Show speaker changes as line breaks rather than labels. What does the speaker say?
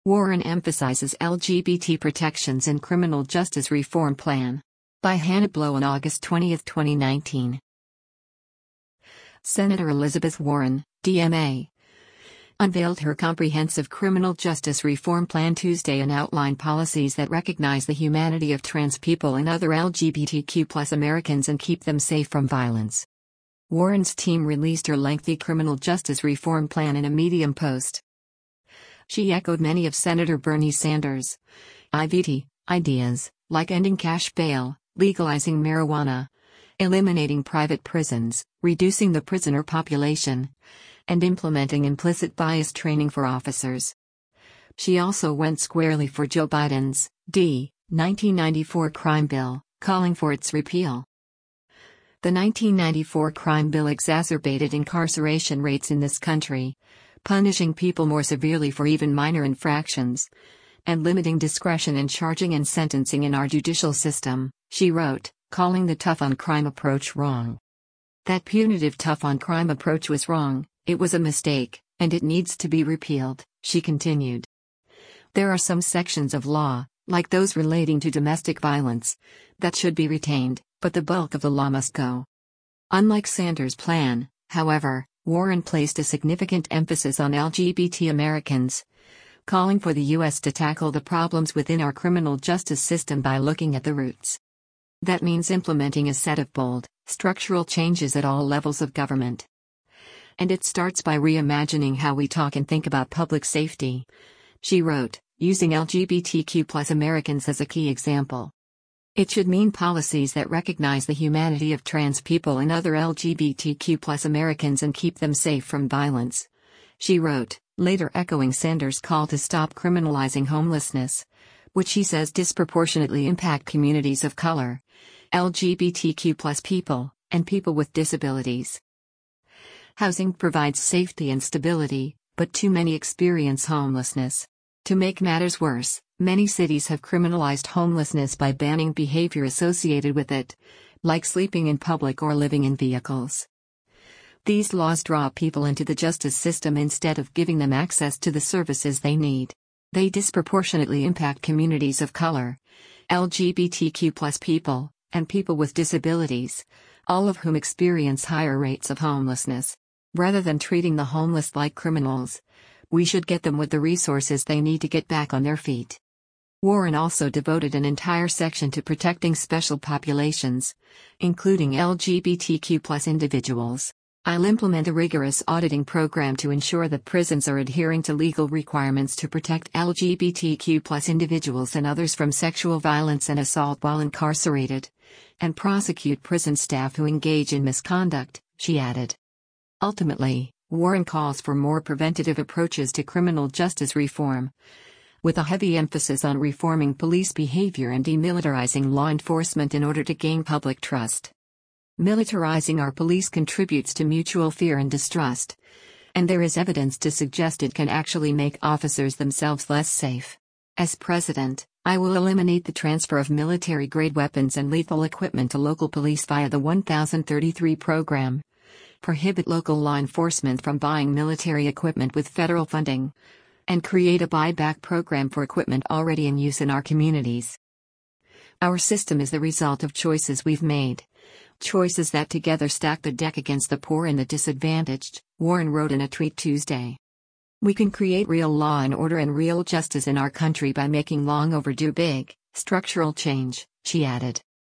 Warren emphasizes LGBT protections in criminal justice reform plan. By Hannah Blow on August 20, 2019. Senator Elizabeth Warren, DMA, unveiled her comprehensive criminal justice reform plan Tuesday and outlined policies that recognize the humanity of trans people and other LGBTQ+ Americans and keep them safe from violence. Warren's team released her lengthy criminal justice reform plan in a Medium post. She echoed many of Senator Bernie Sanders' IVT ideas, like ending cash bail, legalizing marijuana, eliminating private prisons, reducing the prisoner population, and implementing implicit bias training for officers. She also went squarely for Joe Biden's 1994 crime bill, calling for its repeal. The 1994 crime bill exacerbated incarceration rates in this country, punishing people more severely for even minor infractions, and limiting discretion in charging and sentencing in our judicial system, she wrote, calling the tough-on-crime approach wrong. That punitive tough-on-crime approach was wrong, it was a mistake, and it needs to be repealed, she continued. There are some sections of law, like those relating to domestic violence, that should be retained, but the bulk of the law must go. Unlike Sanders' plan, however, Warren placed a significant emphasis on LGBT Americans, calling for the U.S. to tackle the problems within our criminal justice system by looking at the roots. That means implementing a set of bold, structural changes at all levels of government. And it starts by reimagining how we talk and think about public safety, she wrote, using LGBTQ+ Americans as a key example. It should mean policies that recognize the humanity of trans people and other LGBTQ+ Americans and keep them safe from violence, she wrote, later echoing Sanders' call to stop criminalizing homelessness, which he says disproportionately impact communities of color, LGBTQ+ people, and people with disabilities. Housing provides safety and stability, but too many experience homelessness. To make matters worse, many cities have criminalized homelessness by banning behavior associated with it, like sleeping in public or living in vehicles. These laws draw people into the justice system instead of giving them access to the services they need. They disproportionately impact communities of color, LGBTQ+ people, and people with disabilities, all of whom experience higher rates of homelessness. Rather than treating the homeless like criminals, we should get them with the resources they need to get back on their feet. Warren also devoted an entire section to protecting special populations, including LGBTQ+ individuals. I'll implement a rigorous auditing program to ensure that prisons are adhering to legal requirements to protect LGBTQ+ individuals and others from sexual violence and assault while incarcerated, and prosecute prison staff who engage in misconduct, she added. Ultimately, Warren calls for more preventative approaches to criminal justice reform, with a heavy emphasis on reforming police behavior and demilitarizing law enforcement in order to gain public trust. Militarizing our police contributes to mutual fear and distrust, and there is evidence to suggest it can actually make officers themselves less safe. As president, I will eliminate the transfer of military-grade weapons and lethal equipment to local police via the 1033 program, prohibit local law enforcement from buying military equipment with federal funding, and create a buyback program for equipment already in use in our communities. Our system is the result of choices we've made. Choices that together stack the deck against the poor and the disadvantaged, Warren wrote in a tweet Tuesday. We can create real law and order and real justice in our country by making long overdue big, structural change, she added.